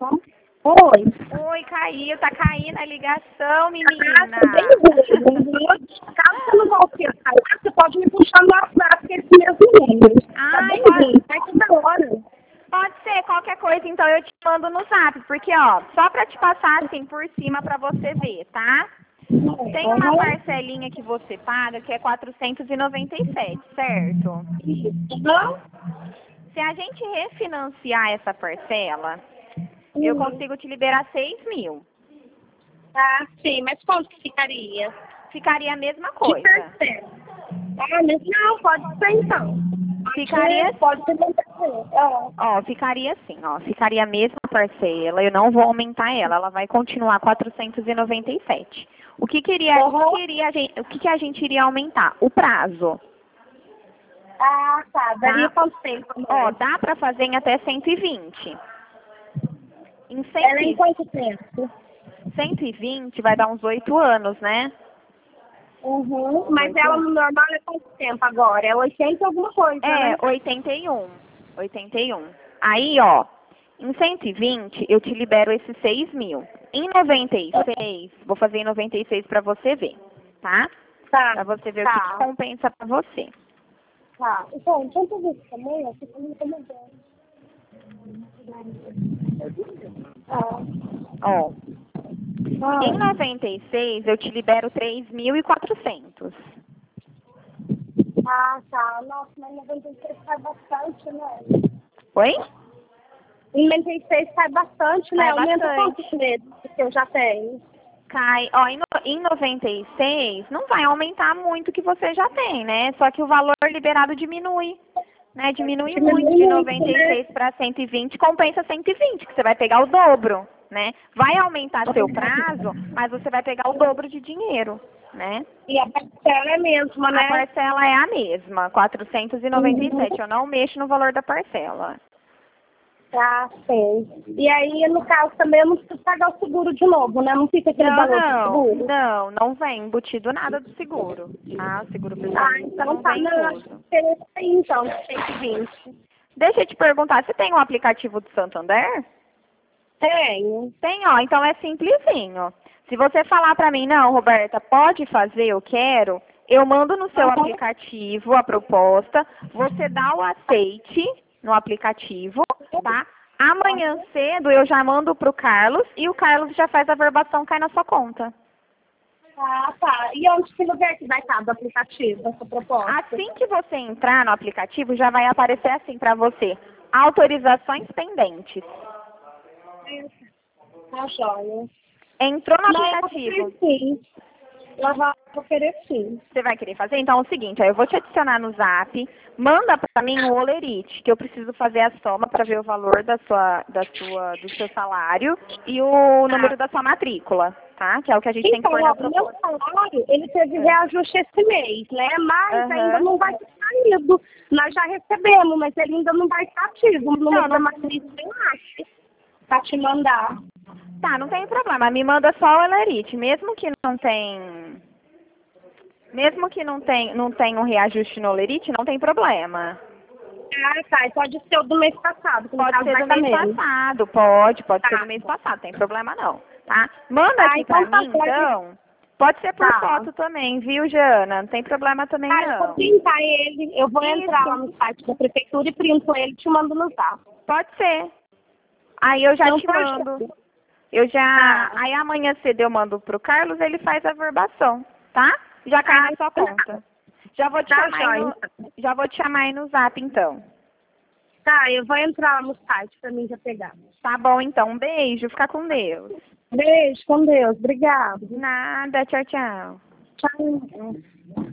Oi. Oi, caiu. Tá caindo a ligação, menina. Caso você não volte a falar, você pode me puxar no WhatsApp, que é esse mesmo número. Tá Ai, bem, pode, gente? Vai toda hora. pode ser qualquer coisa, então eu te mando no zap. Porque, ó, só pra te passar assim por cima pra você ver, tá? Tem uma parcelinha que você paga que é 497, certo? Não? Se a gente refinanciar essa parcela, eu consigo te liberar 6.000. Ah, sim, mas quanto que ficaria? Ficaria a mesma Que coisa. parcela? Ah, mas não, pode ser então. Ficaria, Pode ser muita coisa. ó, ficaria assim, ó, ficaria a mesma parcela, eu não vou aumentar ela, ela vai continuar 497. O que que a gente iria aumentar? O prazo. Ah, tá. Daria Tá? quanto tempo? Ó, dá pra fazer em até 120. Em Ela é em quanto tempo? 120 vai dar uns 8 anos, né? Mas ela no normal é quanto tempo agora? É 80 alguma coisa, né? É, 81. 81. Aí, ó, em 120 eu te libero esses 6.000. Em 96, vou fazer em 96 pra você ver, tá? Tá. Pra você ver o que compensa pra você. Tá. Então, quanto disso também, eu fico me incomodando. Ó, em 96 eu te libero 3.400. Ah, tá. Nossa, mas 96 sai bastante, né? Oi? Em 96 sai bastante, né? Sai Aumenta bastante. quantos meses que eu já tenho? Cai, ó, em 96 não vai aumentar muito o que você já tem, né? Só que o valor liberado diminui, né? Diminui muito de 96 para 120, compensa 120, que você vai pegar o dobro, né? Vai aumentar seu prazo, mas você vai pegar o dobro de dinheiro, né? E a parcela é a mesma, né? A parcela é a mesma, 497. Eu não mexo no valor da parcela. Ah, sim. E aí, no caso, também eu não preciso pagar o seguro de novo, né? Não fica aquele valor de seguro? Não vem embutido nada do seguro. Ah, o seguro pessoal Então não tá. vem Não, eu acho incluso. que é aí, então, 120. Deixa eu te perguntar, você tem um aplicativo do Santander? Tenho. Tem, ó, então é simplesinho. Se você falar pra mim, não, Roberta, pode fazer, eu quero, eu mando no seu aplicativo a proposta, você dá o aceite no aplicativo, tá? Amanhã cedo eu já mando pro Carlos e o Carlos já faz a verbação, cai na sua conta. Ah, tá. E onde que lugar que vai estar do aplicativo, essa proposta? Assim que você entrar no aplicativo, já vai aparecer assim pra você, autorizações pendentes. Tá joia. Entrou no Não, aplicativo. Eu vou querer sim. Você vai querer fazer? Então é o seguinte, ó, eu vou te adicionar no Zap, manda pra mim o Olerite, que eu preciso fazer a soma para ver o valor do seu salário e o número da sua matrícula, tá? Que é o que a gente tem que pôr na Então, o meu salário, ele teve reajuste esse mês, né? Mas ainda não vai ter saído. Nós já recebemos, mas ele ainda não vai estar ativo. O número da matriz eu acho, pra te mandar. Tá, não tem problema. Me manda só o Olerite, mesmo que não tem um reajuste no Olerite, não tem problema. Ah, tá. E pode ser o do mês passado. Pode ser do mês passado, pode ser do mês passado, tem problema não, tá? Manda aqui pra mim, então. Pode ser por foto também, viu, Jana? Não tem problema também não. Eu vou printar ele, eu vou entrar lá no site da prefeitura e printo ele e te mando no zap. Pode ser. Aí eu já te mando. Aí amanhã cedo eu mando pro Carlos, ele faz a verbação, tá? Já cai na sua conta. Já vou te chamar aí no Zap, então. Tá, eu vou entrar lá no site pra mim já pegar. Tá bom, então. Um beijo. Fica com Deus. Beijo, com Deus. Obrigada. Nada. Tchau, tchau. Tchau.